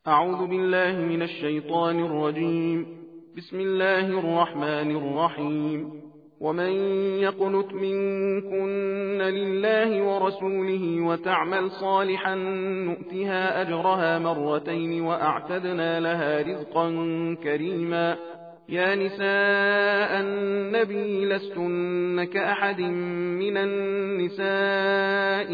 أعوذ بالله من الشيطان الرجيم. بسم الله الرحمن الرحيم. ومن يقنت منكن لله ورسوله وتعمل صالحا نؤتها أجرها مرتين وأعتدنا لها رزقا كريما. يا نساء النبي لستن كأحد من النساء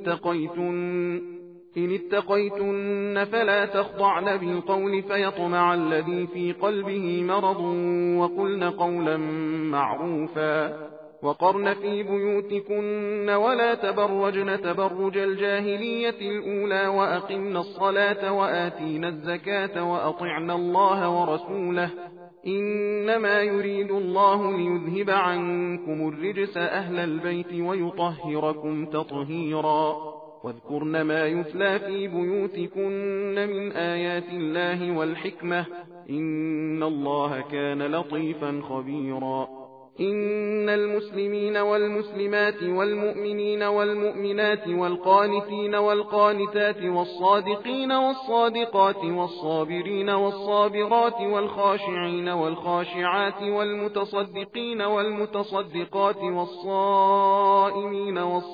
إن اتقيتن فلا تخضعن بالقول فيطمع الذي في قلبه مرض وقلن قولا معروفا. وقرن في بيوتكن ولا تبرجن تبرج الجاهلية الأولى وأقمن الصلاة وآتين الزكاة وأطعن الله ورسوله إنما يريد الله ليذهب عنكم الرجس أهل البيت ويطهركم تطهيرا. واذكرن ما يتلى في بيوتكن من آيات الله والحكمة إن الله كان لطيفا خبيرا. إن المسلمين والمسلمات والمؤمنين والمؤمنات والقانتين والقانتات والصادقين والصادقات والصابرين والصابرات والخاشعين والخاشعات والمتصدقين والمتصدقات والصائمين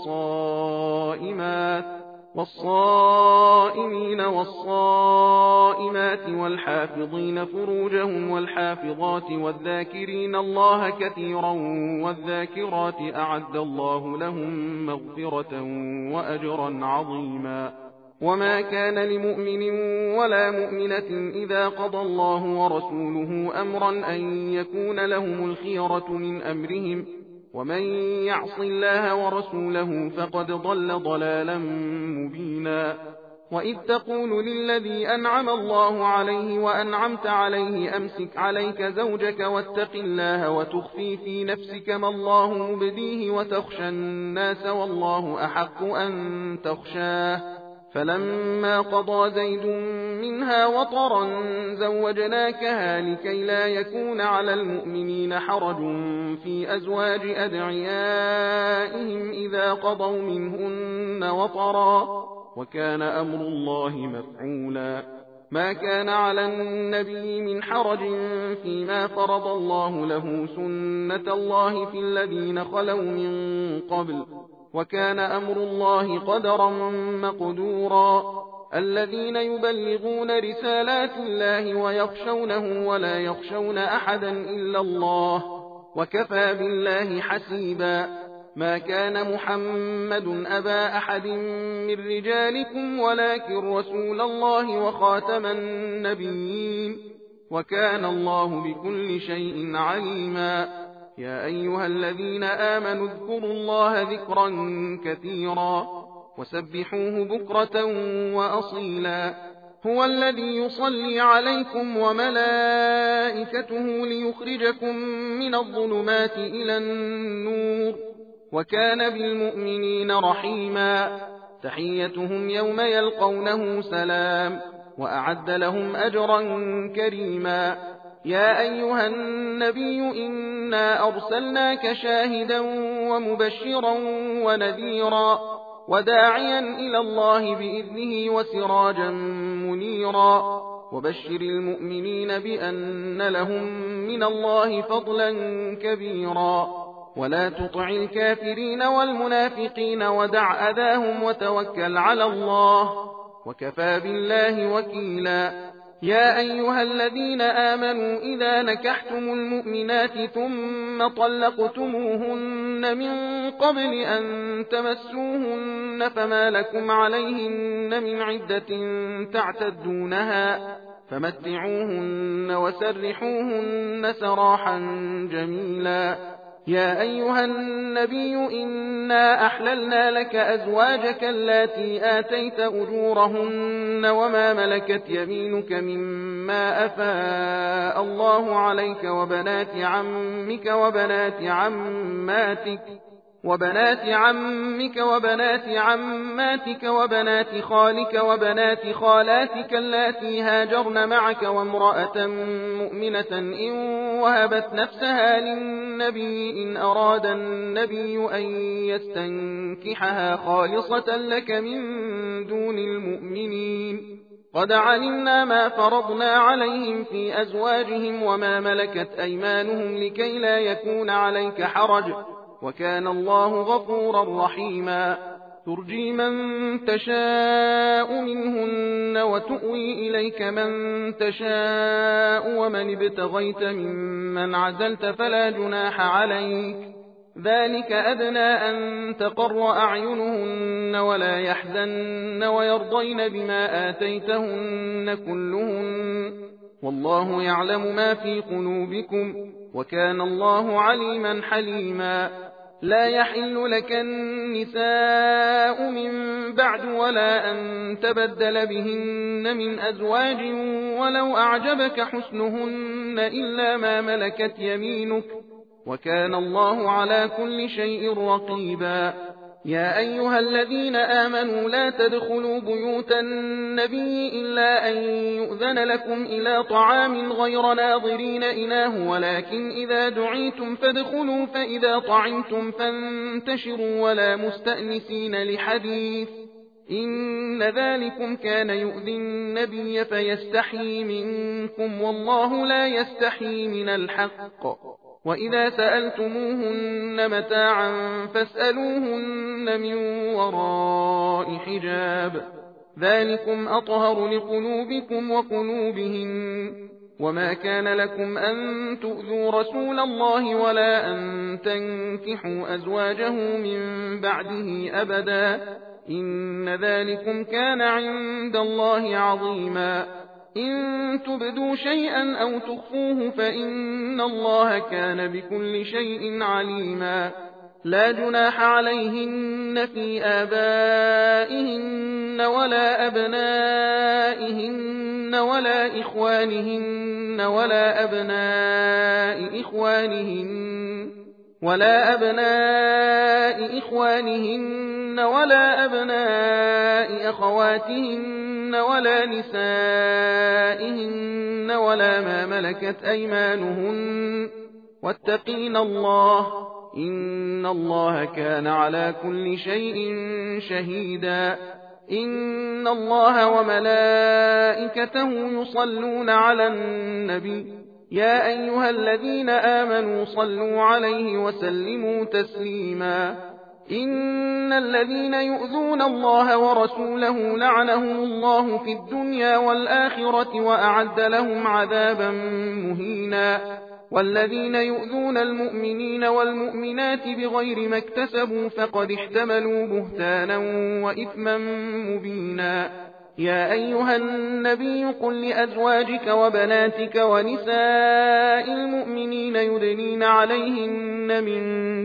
والصائمات والحافظين فروجهم والحافظات والذاكرين الله كثيرا والذاكرات أعد الله لهم مغفرة وأجرا عظيما. وما كان لمؤمن ولا مؤمنة إذا قضى الله ورسوله أمرا أن يكون لهم الخيرة من أمرهم ومن يعص الله ورسوله فقد ضل ضلالا مبينا. وإذ تقول للذي أنعم الله عليه وأنعمت عليه أمسك عليك زوجك واتق الله وتخفي في نفسك ما الله مبديه وتخشى الناس والله أحق أن تخشاه فلما قضى زيد منها وطرا زوجناكها لكي لا يكون على المؤمنين حرج في أزواج أدعيائهم إذا قضوا منهن وطرا وكان أمر الله مفعولا. ما كان على النبي من حرج فيما فرض الله له سنة الله في الذين خلوا من قبل وكان أمر الله قدرا مقدورا. الذين يبلغون رسالات الله ويخشونه ولا يخشون أحدا إلا الله وكفى بالله حسيبا. ما كان محمد أبا أحد من رجالكم ولكن رسول الله وخاتم النبيين وكان الله بكل شيء عليما. يا أيها الذين آمنوا اذكروا الله ذكرا كثيرا وسبحوه بكرة وأصيلا. هو الذي يصلي عليكم وملائكته ليخرجكم من الظلمات إلى النور وكان بالمؤمنين رحيما. تحيتهم يوم يلقونه سلام وأعد لهم أجرا كريما. يا أيها النبي إنا أرسلناك شاهدا ومبشرا ونذيرا وداعيا إلى الله بإذنه وسراجا منيرا. وبشر المؤمنين بأن لهم من الله فضلا كبيرا. ولا تطع الكافرين والمنافقين ودع أذاهم وتوكل على الله وكفى بالله وكيلا. يا أيها الذين آمنوا إذا نكحتم المؤمنات ثم طلقتموهن من قبل أن تمسوهن فما لكم عليهن من عدة تعتدونها فمتعوهن وسرحوهن سراحا جميلا. يا أيها النبي إنا أحللنا لك أزواجك اللاتي آتيت أجورهن وما ملكت يمينك مما أفاء الله عليك وبنات عمك وبنات عماتك وبنات خالك وبنات خالاتك اللاتي هاجرن معك وامرأة مؤمنة إن وهبت نفسها للنبي إن أراد النبي أن يستنكحها خالصة لك من دون المؤمنين قد علمنا ما فرضنا عليهم في أزواجهم وما ملكت أيمانهم لكي لا يكون عليك حرج وكان الله غفورا رحيما ترجي من تشاء منهن وتؤوي إليك من تشاء ومن ابتغيت ممن عزلت فلا جناح عليك ذلك أدنى أن تقر أعينهن ولا يحزن ويرضين بما آتيتهن كلهن والله يعلم ما في قلوبكم وكان الله عليما حليما لا يحل لك النساء من بعد ولا أن تبدل بهن من أزواج ولو أعجبك حسنهن إلا ما ملكت يمينك وكان الله على كل شيء رقيبا يا أيها الذين آمنوا لا تدخلوا بيوت النبي إلا أن يؤذن لكم إلى طعام غير ناظرين إناه ولكن إذا دعيتم فادخلوا فإذا طعمتم فانتشروا ولا مستأنسين لحديث إن ذلكم كان يؤذي النبي فيستحيي منكم والله لا يستحيي من الحق وإذا سألتموهن متاعا فاسألوهن من وراء حجاب ذلكم أطهر لقلوبكم وقلوبهن وما كان لكم أن تؤذوا رسول الله ولا أن تنكحوا أزواجه من بعده أبدا إن ذلكم كان عند الله عظيما إن تبدوا شيئا أو تخفوه فإن الله كان بكل شيء عليما لا جناح عليهن في آبائهن ولا أبنائهن ولا إخوانهن ولا أبناء إخوانهن ولا أبناء أخواتهن ولا نسائهن ولا ما ملكت أيمانهن واتقين الله إن الله كان على كل شيء شهيدا إن الله وملائكته يصلون على النبي يا أيها الذين آمنوا صلوا عليه وسلموا تسليما إن الذين يؤذون الله ورسوله لعنهم الله في الدنيا والآخرة وأعد لهم عذابا مهينا والذين يؤذون المؤمنين والمؤمنات بغير ما اكتسبوا فقد احتملوا بهتانا وإثما مبينا يا أيها النبي قل لأزواجك وبناتك ونساء المؤمنين يدنين عليهن من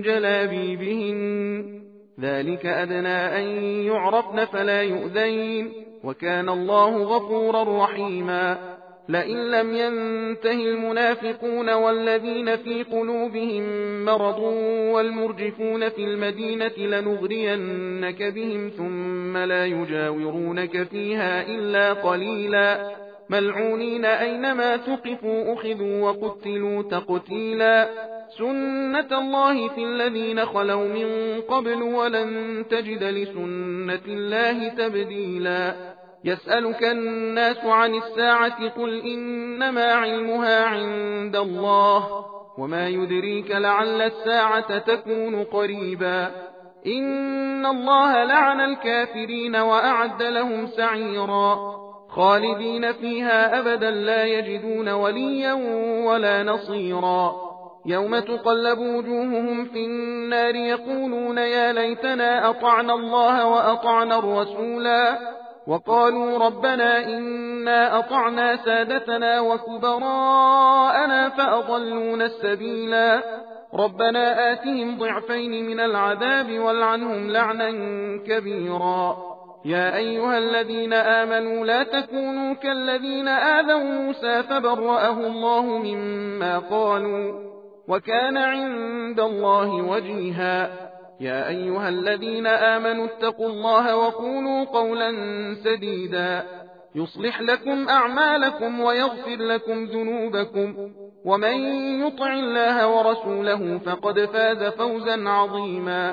جلابيبهن ذلك أدنى أن يعرفن فلا يؤذين وكان الله غفورا رحيما لئن لم ينته المنافقون والذين في قلوبهم مرض والمرجفون في المدينة لنغرينك بهم ثم لا يجاورونك فيها إلا قليلا ملعونين أينما ثقفوا أخذوا وقتلوا تقتيلا سنة الله في الذين خلوا من قبل ولن تجد لسنة الله تبديلا يسألك الناس عن الساعة قل إنما علمها عند الله وما يدريك لعل الساعة تكون قريبا إن الله لعن الكافرين وأعد لهم سعيرا خالدين فيها أبدا لا يجدون وليا ولا نصيرا يوم تقلب وجوههم في النار يقولون يا ليتنا أطعنا الله وأطعنا الرسولا وقالوا ربنا إنا أطعنا سادتنا وكبراءنا فأضلونا السبيلا ربنا آتهم ضعفين من العذاب والعنهم لعنا كبيرا يا أيها الذين آمنوا لا تكونوا كالذين آذوا موسى فبرأه الله مما قالوا وكان عند الله وجيها يا أيها الذين آمنوا اتقوا الله وقولوا قولا سديدا يصلح لكم أعمالكم ويغفر لكم ذنوبكم ومن يطع الله ورسوله فقد فاز فوزا عظيما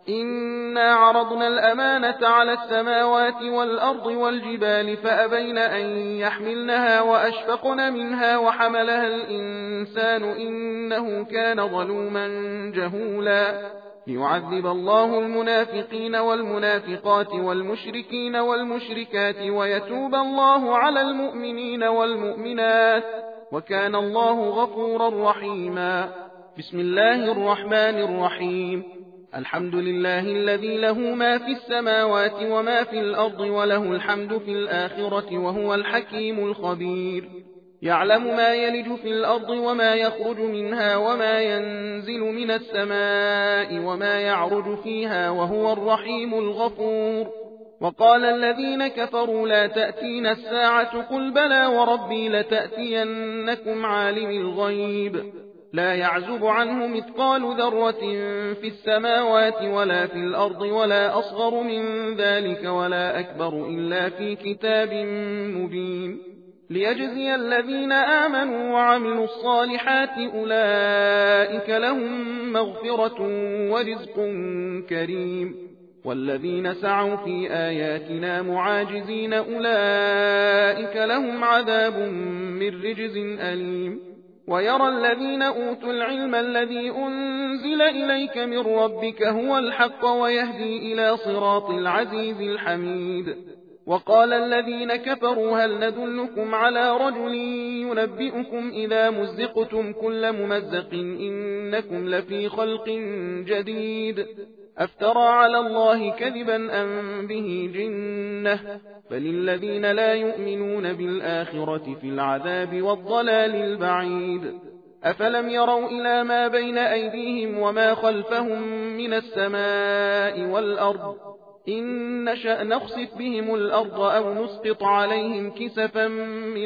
إنا عرضنا الأمانة على السماوات والأرض والجبال فأبين أن يحملنها وأشفقن منها وحملها الإنسان إنه كان ظلوما جهولا ليعذب الله المنافقين والمنافقات والمشركين والمشركات ويتوب الله على المؤمنين والمؤمنات وكان الله غفورا رحيما. بسم الله الرحمن الرحيم. الحمد لله الذي له ما في السماوات وما في الأرض وله الحمد في الآخرة وهو الحكيم الخبير. يعلم ما يلج في الأرض وما يخرج منها وما ينزل من السماء وما يعرج فيها وهو الرحيم الغفور. وقال الذين كفروا لا تأتينا الساعة قل بلى وربي لتأتينكم عالم الغيب لا يعزب عنه مثقال ذرة في السماوات ولا في الأرض ولا أصغر من ذلك ولا أكبر إلا في كتاب مبين ليجزي الذين آمنوا وعملوا الصالحات أولئك لهم مغفرة ورزق كريم والذين سعوا في آياتنا معاجزين أولئك لهم عذاب من رجز أليم. ويرى الذين أوتوا العلم الذي أنزل إليك من ربك هو الحق ويهدي إلى صراط العزيز الحميد. وقال الذين كفروا هل ندلكم على رجل ينبئكم إذا مزقتم كل ممزق إنكم لفي خلق جديد أفترى على الله كذبا أم به جنة بل الذين لا يؤمنون بالآخرة في العذاب والضلال البعيد. أفلم يروا إلى ما بين أيديهم وما خلفهم من السماء والأرض إن نشأ نخسف بهم الأرض أو نسقط عليهم كسفا من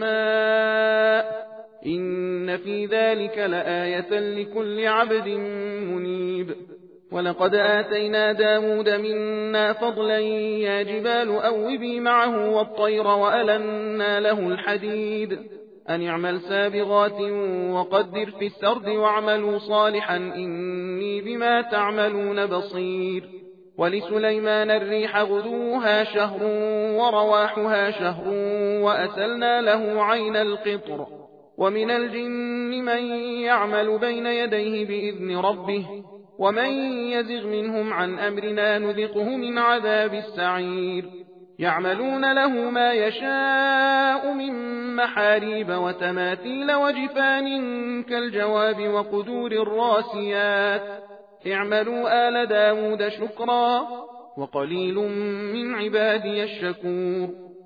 السماء إن في ذلك لآية لكل عبد منيب. ولقد آتينا داود منا فضلا يا جبال أوبي معه والطير وألنا له الحديد أن اعمل سابغات وقدر في السرد واعملوا صالحا إني بما تعملون بصير. ولسليمان الريح غدوها شهر ورواحها شهر وأسلنا له عين القطر ومن الجن من يعمل بين يديه بإذن ربه ومن يزغ منهم عن أمرنا نذقه من عذاب السعير. يعملون له ما يشاء من محاريب وتماثيل وجفان كالجواب وقدور الراسيات اعملوا آل داود شكرا وقليل من عبادي الشكور.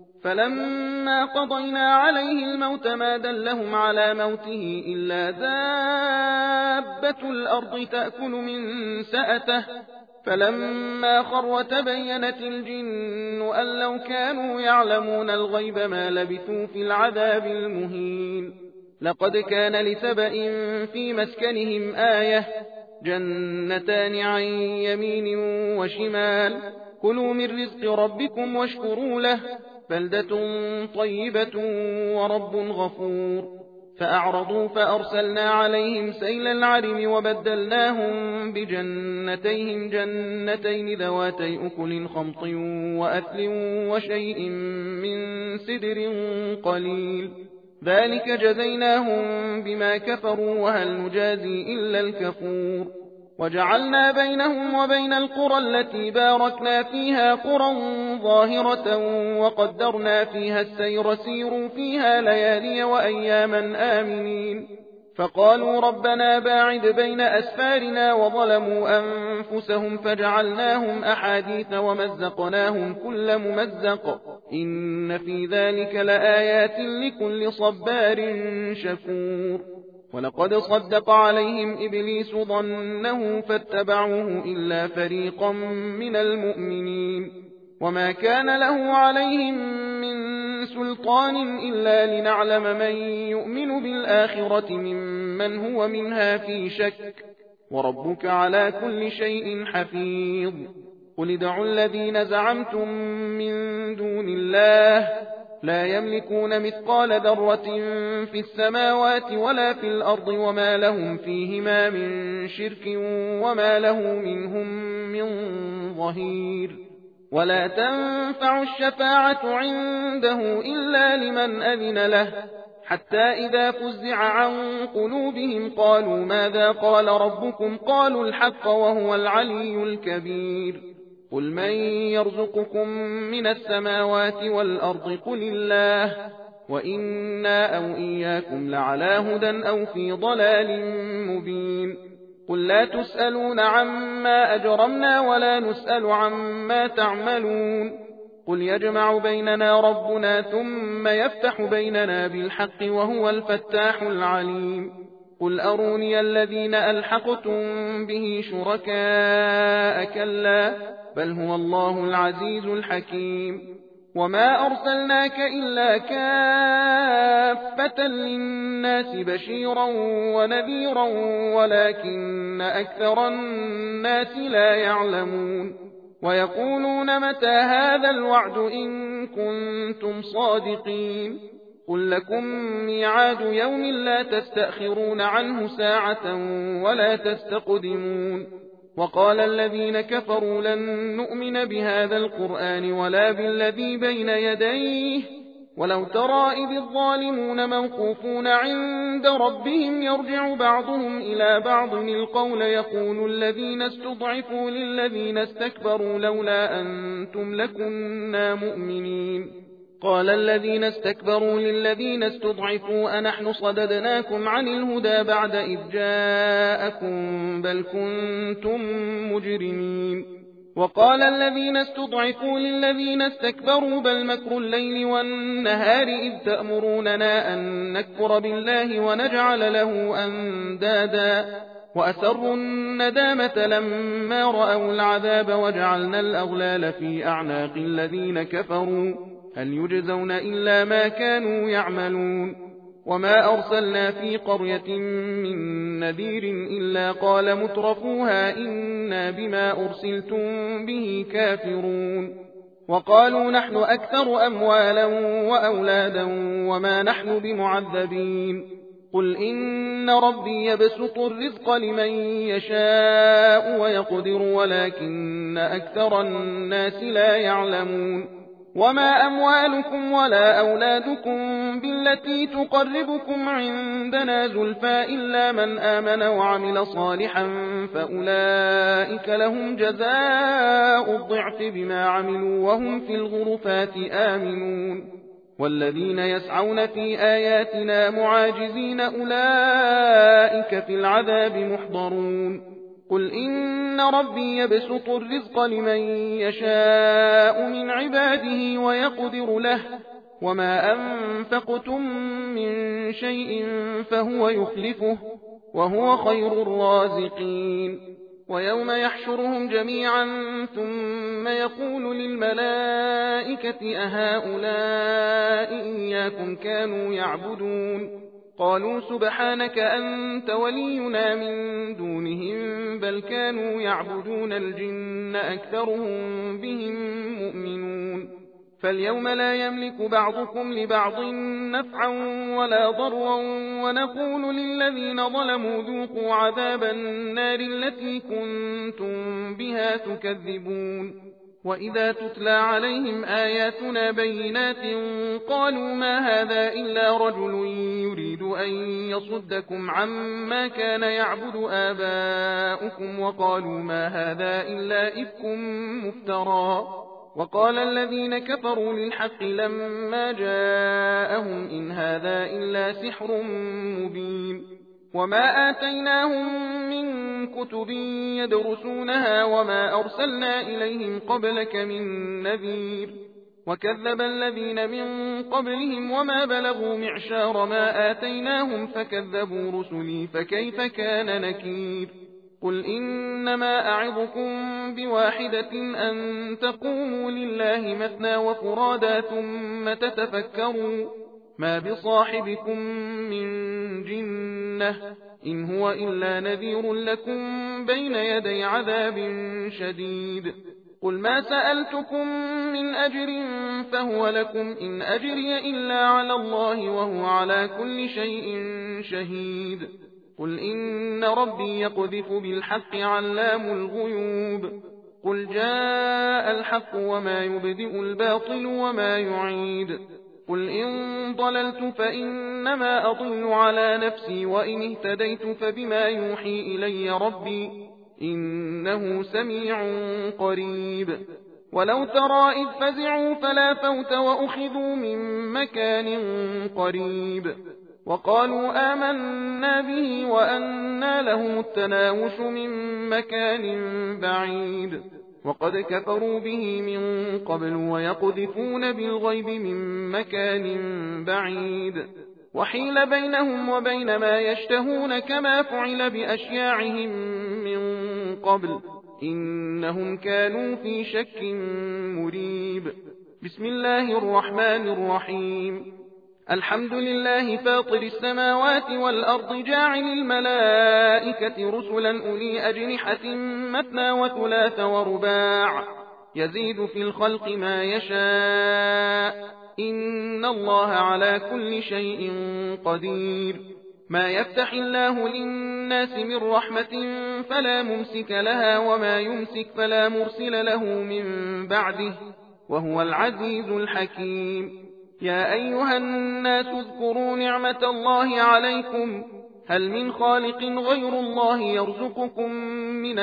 فلما قضينا عليه الموت ما دلهم على موته إلا دابة الأرض تأكل من سأته فلما خر تبينت الجن أن لو كانوا يعلمون الغيب ما لبثوا في العذاب المهين. لقد كان لسبأ في مسكنهم آية جنتان عن يمين وشمال كلوا من رزق ربكم واشكروا له بلدة طيبة ورب غفور. فأعرضوا فأرسلنا عليهم سيل العرم وبدلناهم بجنتيهم جنتين ذواتي أكل خمط وأثل وشيء من سدر قليل ذلك جزيناهم بما كفروا وهل نجازي إلا الكفور. وجعلنا بينهم وبين القرى التي باركنا فيها قرى ظاهرة وقدرنا فيها السير سيروا فيها ليالي وأياما آمنين. فقالوا ربنا باعد بين أسفارنا وظلموا أنفسهم فجعلناهم أحاديث ومزقناهم كل ممزق إن في ذلك لآيات لكل صبار شكور. ولقد صدق عليهم إبليس ظنه فاتبعوه إلا فريقا من المؤمنين وما كان له عليهم من سلطان إلا لنعلم من يؤمن بالآخرة ممن هو منها في شك وربك على كل شيء حفيظ. قل ادعوا الذين زعمتم من دون الله لا يملكون مثقال ذرة في السماوات ولا في الأرض وما لهم فيهما من شرك وما له منهم من ظهير. ولا تنفع الشفاعة عنده إلا لمن أذن له، حتى إذا فزع عن قلوبهم قالوا ماذا قال ربكم؟ قالوا الحق وهو العلي الكبير. قل من يرزقكم من السماوات والأرض؟ قل الله، وإنا أو إياكم لعلى هدى أو في ضلال مبين. قل لا تسألون عما أجرمنا ولا نسأل عما تعملون. قل يجمع بيننا ربنا ثم يفتح بيننا بالحق وهو الفتاح العليم. قل أروني الذين ألحقتم به شركاء كلا بل هو الله العزيز الحكيم. وما أرسلناك إلا كافة للناس بشيرا ونذيرا ولكن أكثر الناس لا يعلمون. ويقولون متى هذا الوعد إن كنتم صادقين؟ قل لكم ميعاد يوم لا تستأخرون عنه ساعة ولا تستقدمون. وقال الذين كفروا لن نؤمن بهذا القرآن ولا بالذي بين يديه ولو ترى إذ الظالمون موقوفون عند ربهم يرجع بعضهم إلى بعض القول يقول الذين استضعفوا للذين استكبروا لولا أنتم لكنا مؤمنين. قال الذين استكبروا للذين استضعفوا أنحن صددناكم عن الهدى بعد إذ جاءكم بل كنتم مجرمين. وقال الذين استضعفوا للذين استكبروا بل مكر الليل والنهار إذ تأمروننا أن نكفر بالله ونجعل له أندادا وأسروا الندامة لما رأوا العذاب وجعلنا الأغلال في أعناق الذين كفروا هل يجزون إلا ما كانوا يعملون. وما أرسلنا في قرية من نذير إلا قال مترفوها إنا بما أرسلتم به كافرون. وقالوا نحن أكثر أموالا وأولادا وما نحن بمعذبين. قل إن ربي يبسط الرزق لمن يشاء ويقدر ولكن أكثر الناس لا يعلمون. وما أموالكم ولا أولادكم بالتي تقربكم عندنا زلفى إلا من آمن وعمل صالحا فأولئك لهم جزاء الضعف بما عملوا وهم في الغرفات آمنون. والذين يسعون في آياتنا معاجزين أولئك في العذاب محضرون. قل إن ربي يبسط الرزق لمن يشاء من عباده ويقدر له وما أنفقتم من شيء فهو يخلفه وهو خير الرازقين. ويوم يحشرهم جميعا ثم يقول للملائكة أهؤلاء إياكم كانوا يعبدون؟ قالوا سبحانك أنت ولينا من دونهم بل كانوا يعبدون الجن أكثرهم بهم مؤمنون. فاليوم لا يملك بعضكم لبعض نفعا ولا ضرا ونقول للذين ظلموا ذوقوا عذاب النار التي كنتم بها تكذبون. وإذا تتلى عليهم آياتنا بينات قالوا ما هذا إلا رجل يريد أن يصدكم عما كان يعبد آباؤكم وقالوا ما هذا إلا إفك مفترى. وقال الذين كفروا للحق لما جاءهم إن هذا إلا سحر مبين. وما آتيناهم من كتب يدرسونها وما أرسلنا إليهم قبلك من نذير. وكذب الذين من قبلهم وما بلغوا معشار ما آتيناهم فكذبوا رسلي فكيف كان نكير. قل إنما أعظكم بواحدة أن تقوموا لله مثنى وفرادا ثم تتفكروا ما بصاحبكم من جنة إن هو إلا نذير لكم بين يدي عذاب شديد. قل ما سألتكم من أجر فهو لكم إن أجري إلا على الله وهو على كل شيء شهيد قل إن ربي يقذف بالحق علام الغيوب قل جاء الحق وما يبدئ الباطل وما يعيد قل إن ضللت فإنما أضل على نفسي وإن اهتديت فبما يوحي إلي ربي إنه سميع قريب ولو ترى إذ فزعوا فلا فوت وأخذوا من مكان قريب وقالوا آمنا به وأنى لهم التناوش من مكان بعيد وقد كفروا به من قبل ويقذفون بالغيب من مكان بعيد وحيل بينهم وبين ما يشتهون كما فعل بأشياعهم من قبل إنهم كانوا في شك مريب بسم الله الرحمن الرحيم الحمد لله فاطر السماوات والأرض جاعل الملائكة رسلا أولي أجنحة مثنى وثلاث ورباع يزيد في الخلق ما يشاء إن الله على كل شيء قدير ما يفتح الله للناس من رحمة فلا ممسك لها وما يمسك فلا مرسل له من بعده وهو العزيز الحكيم يا أيها الناس اذكروا نعمة الله عليكم هل من خالق غير الله يرزقكم من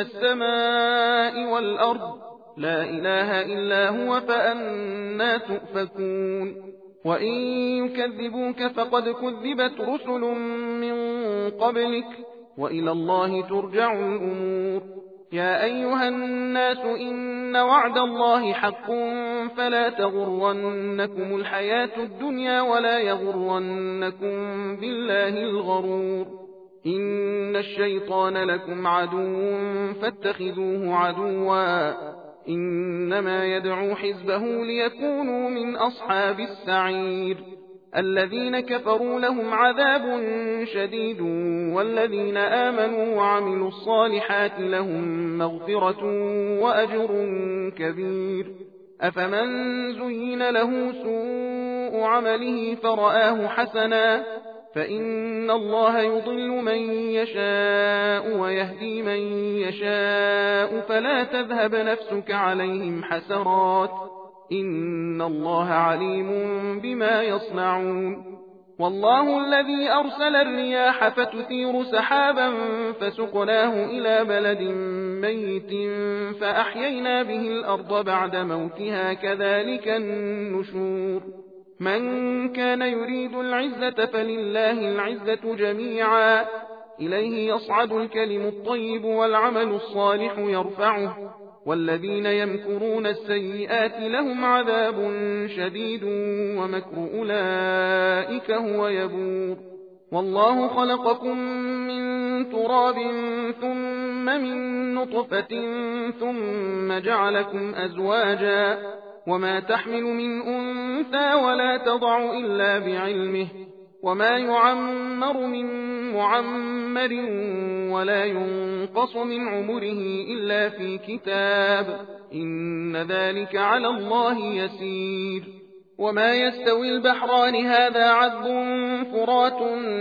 السماء والأرض لا إله إلا هو فأنى تؤفكون وإن يكذبوك فقد كذبت رسل من قبلك وإلى الله ترجع الأمور يا أيها الناس إن وعد الله حق فلا تغرنكم الحياة الدنيا ولا يغرنكم بالله الغرور إن الشيطان لكم عدو فاتخذوه عدوا إنما يدعو حزبه ليكونوا من أصحاب السعير الذين كفروا لهم عذاب شديد والذين آمنوا وعملوا الصالحات لهم مغفرة وأجر كبير أفمن زين له سوء عمله فرآه حسنا فإن الله يضل من يشاء ويهدي من يشاء فلا تذهب نفسك عليهم حسرات إن الله عليم بما يصنعون والله الذي أرسل الرياح فتثير سحابا فسقناه إلى بلد ميت فأحيينا به الأرض بعد موتها كذلك النشور من كان يريد العزة فلله العزة جميعا إليه يصعد الكلم الطيب والعمل الصالح يرفعه والذين يمكرون السيئات لهم عذاب شديد ومكر أولئك هو يبور والله خلقكم من تراب ثم من نطفة ثم جعلكم أزواجا وما تحمل من أنثى ولا تضع إلا بعلمه وما يعمر من معمر ولا ينقص من عمره إلا في كتاب إن ذلك على الله يسير وما يستوي البحران هذا عذب فرات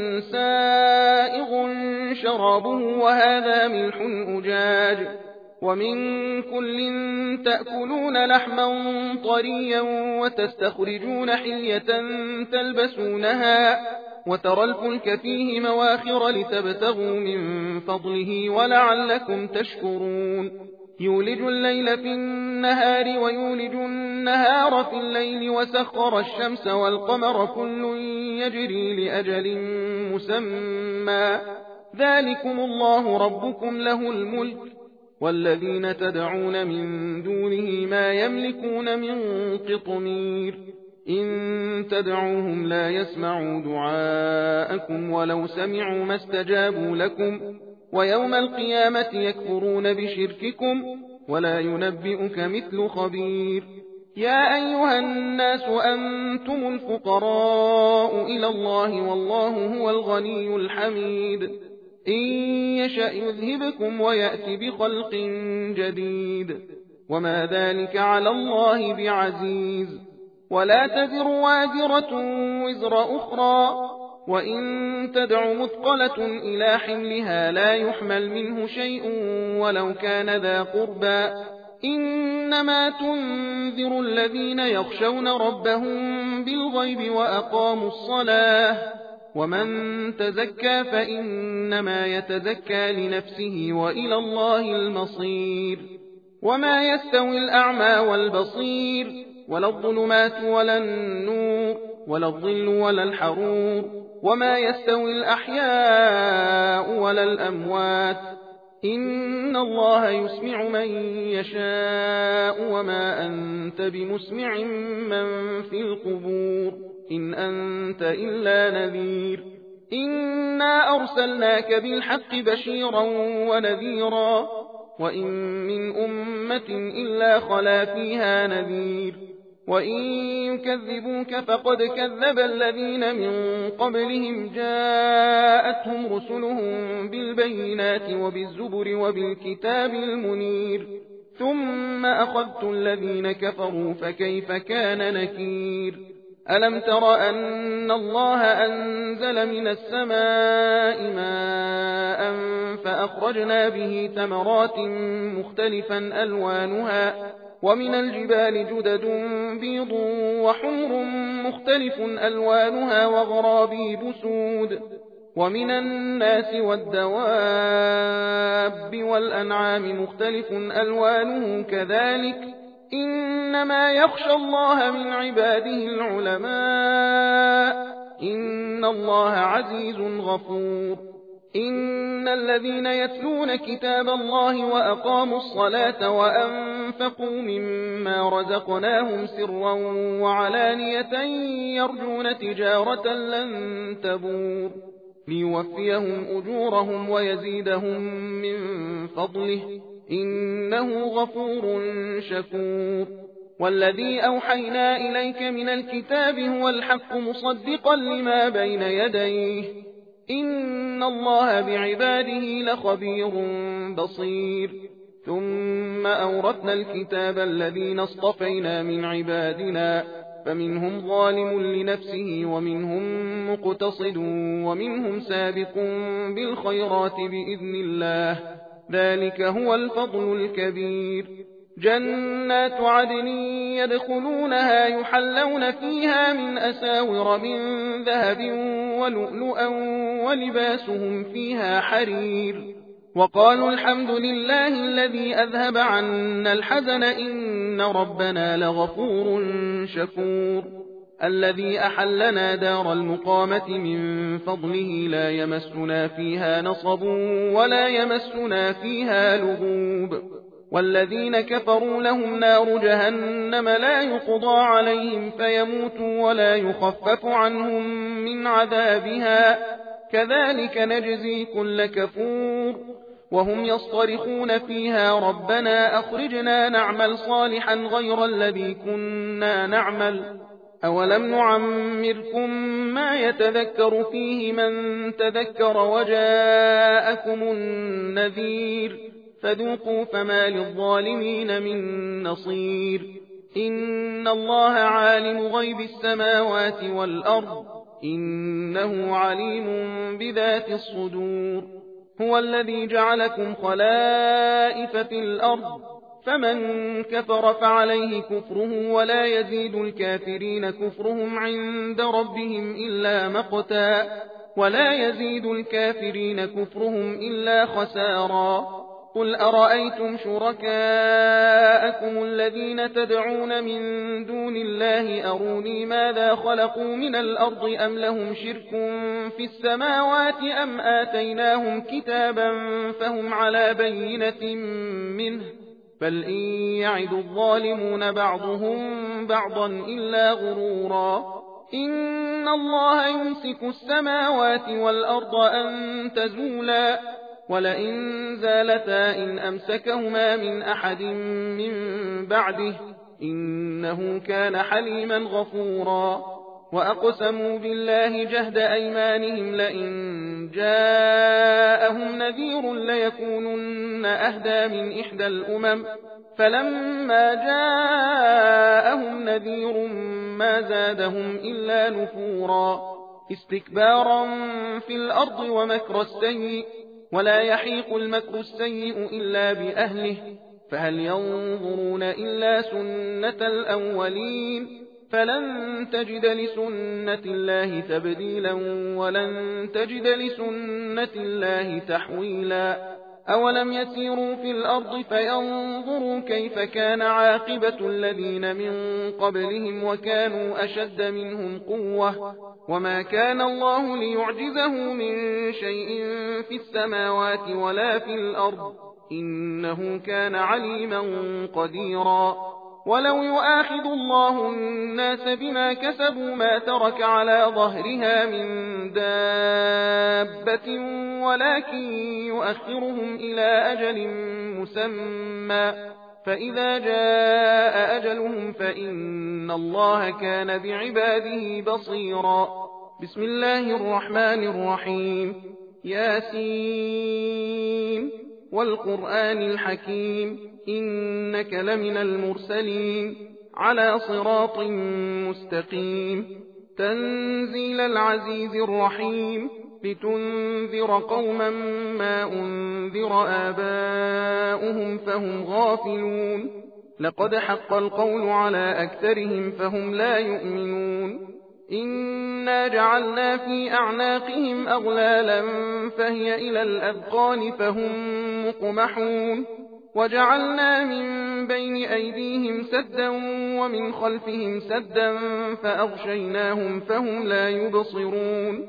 سائغ شرابه وهذا ملح أجاج ومن كل تأكلون لحما طريا وتستخرجون حلية تلبسونها وترى الفلك فيه مواخر لتبتغوا من فضله ولعلكم تشكرون يولج الليل في النهار ويولج النهار في الليل وسخر الشمس والقمر كل يجري لأجل مسمى ذلكم الله ربكم له الملك والذين تدعون من دونه ما يملكون من قطمير إن تدعوهم لا يسمعوا دعاءكم ولو سمعوا ما استجابوا لكم ويوم القيامة يكفرون بشرككم ولا ينبئك مثل خبير يا أيها الناس أنتم الفقراء إلى الله والله هو الغني الحميد إن يشأ يذهبكم ويأتي بخلق جديد وما ذلك على الله بعزيز. ولا تزر وازرة وزر أخرى، وإن تدع مثقلة إلى حملها لا يحمل منه شيء ولو كان ذا قربى، إنما تنذر الذين يخشون ربهم بالغيب وأقاموا الصلاة، ومن تزكى فإنما يتزكى لنفسه وإلى الله المصير. وما يستوي الأعمى والبصير، ولا الظلمات ولا النور، ولا الظل ولا الحرور، وما يستوي الأحياء ولا الأموات، إن الله يسمع من يشاء وما أنت بمسمع من في القبور، إن أنت إلا نذير. إنا أرسلناك بالحق بشيرا ونذيرا، وإن من أمة إلا خلا فيها نذير، وإن يكذبوك فقد كذب الذين من قبلهم جاءتهم رسلهم بالبينات وبالزبر وبالكتاب المنير، ثم أخذت الذين كفروا فكيف كان نكير. ألم تر أن الله أنزل من السماء ماء فأخرجنا به ثمرات مختلفا ألوانها، ومن الجبال جدد بيض وحمر مختلف ألوانها وغرابيب سود، ومن الناس والدواب والأنعام مختلف ألوانه كذلك، إنما يخشى الله من عباده العلماء، إن الله عزيز غفور. إن الذين يتلون كتاب الله وأقاموا الصلاة وأنفقوا مما رزقناهم سرا وعلانية يرجون تجارة لن تبور، ليوفيهم أجورهم ويزيدهم من فضله، إنه غفور شكور. والذي أوحينا إليك من الكتاب هو الحق مصدقا لما بين يديه، إن الله بعباده لخبير بصير. ثم أورثنا الكتاب الذين اصطفينا من عبادنا، فمنهم ظالم لنفسه ومنهم مقتصد ومنهم سابق بالخيرات بإذن الله، ذلك هو الفضل الكبير. جنات عدن يدخلونها يحلون فيها من أساور من ذهب ولؤلؤا ولباسهم فيها حرير، وقالوا الحمد لله الذي أذهب عنا الحزن إن ربنا لغفور شكور. الذي أحلنا دار المقامة من فضله لا يمسنا فيها نصب ولا يمسنا فيها لغوب. والذين كفروا لهم نار جهنم لا يقضى عليهم فيموتوا ولا يخفف عنهم من عذابها، كذلك نجزي كل كفور. وهم يصطرخون فيها ربنا أخرجنا نعمل صالحا غير الذي كنا نعمل، أولم نعمركم ما يتذكر فيه من تذكر وجاءكم النذير، فذوقوا فما للظالمين من نصير. إن الله عالم غيب السماوات والأرض، إنه عليم بذات الصدور. هو الذي جعلكم خلائف في الأرض، فمن كفر فعليه كفره ولا يزيد الكافرين كفرهم عند ربهم إلا مقتا، ولا يزيد الكافرين كفرهم إلا خسارا. قل أرأيتم شركاءكم الذين تدعون من دون الله أروني ماذا خلقوا من الأرض أم لهم شرك في السماوات أم آتيناهم كتابا فهم على بينة منه، بل إن يعد الظالمون بعضهم بعضا إلا غرورا. إن الله يمسك السماوات والأرض أن تزولا، ولئن زالتا إن أمسكهما من أحد من بعده، إنه كان حليما غفورا. وأقسموا بالله جهد أيمانهم لئن جاءهم نذير ليكونن أهدى من إحدى الأمم، فلما جاءهم نذير ما زادهم إلا نفورا استكبارا في الأرض ومكر السيء ولا يحيق المكر السيء إلا بأهله فهل ينظرون إلا سنة الأولين فلن تجد لسنة الله تبديلا ولن تجد لسنة الله تحويلا أولم يسيروا في الأرض فينظروا كيف كان عاقبة الذين من قبلهم وكانوا أشد منهم قوة وما كان الله ليعجزه من شيء في السماوات ولا في الأرض إنه كان عليما قديرا ولو يؤاخذ الله الناس بما كسبوا ما ترك على ظهرها من دابة ولكن يؤخرهم إلى أجل مسمى فإذا جاء أجلهم فإن الله كان بعباده بصيرا بسم الله الرحمن الرحيم ياسين والقرآن الحكيم إنك لمن المرسلين على صراط مستقيم تنزيل العزيز الرحيم لتنذر قوما ما أنذر آباؤهم فهم غافلون لقد حق القول على أكثرهم فهم لا يؤمنون إنا جعلنا في أعناقهم أغلالا فهي إلى الأذقان فهم مقمحون وجعلنا من بين أيديهم سدا ومن خلفهم سدا فأغشيناهم فهم لا يبصرون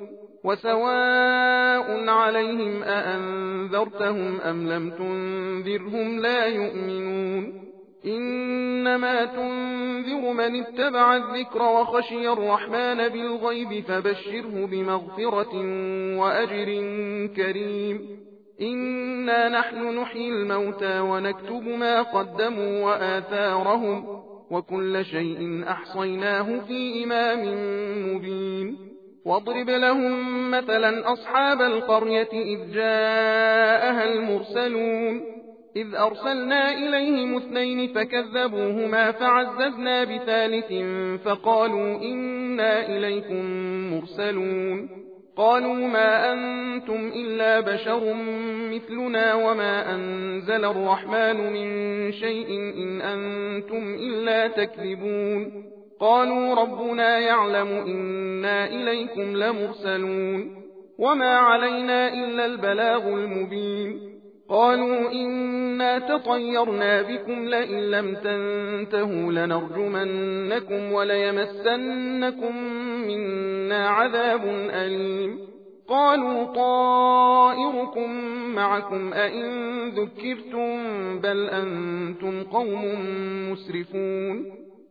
وسواء عليهم أأنذرتهم أم لم تنذرهم لا يؤمنون إنما تنذر من اتبع الذكر وخشي الرحمن بالغيب فبشره بمغفرة وأجر كريم إنا نحن نحيي الموتى ونكتب ما قدموا وآثارهم وكل شيء أحصيناه في إمام مبين واضرب لهم مثلا أصحاب القرية إذ جاءها المرسلون إذ أرسلنا إليهم 2 فكذبوهما فعززنا بثالث فقالوا إنا إليكم مرسلون قالوا ما أنتم إلا بشر مثلنا وما أنزل الرحمن من شيء إن أنتم إلا تكذبون قالوا ربنا يعلم إنا إليكم لمرسلون وما علينا إلا البلاغ المبين قالوا إنا تطيرنا بكم لئن لم تنتهوا لنرجمنكم وليمسنكم منا عذاب أليم قالوا طائركم معكم أئن ذكرتم بل أنتم قوم مسرفون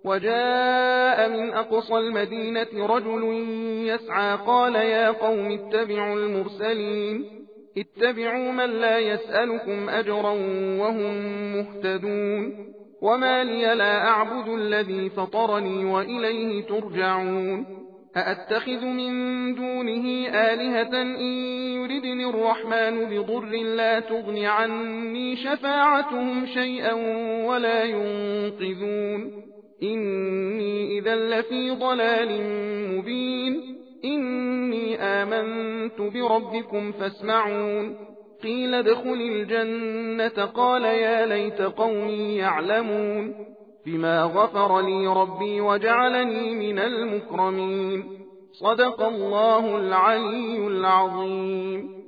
وجاء من أقصى المدينة رجل يسعى قال يا قوم اتبعوا المرسلين اتبعوا من لا يسألكم أجرا وهم مهتدون وما لي لا أعبد الذي فطرني وإليه ترجعون أأتخذ من دونه آلهة إن يردني الرحمن بضر لا تغن عني شفاعتهم شيئا ولا ينقذون إني إذا لفي ضلال مبين إني آمنت بربكم فاسمعون قيل ادخل الجنة قال يا ليت قومي يعلمون بما غفر لي ربي وجعلني من المكرمين صدق الله العلي العظيم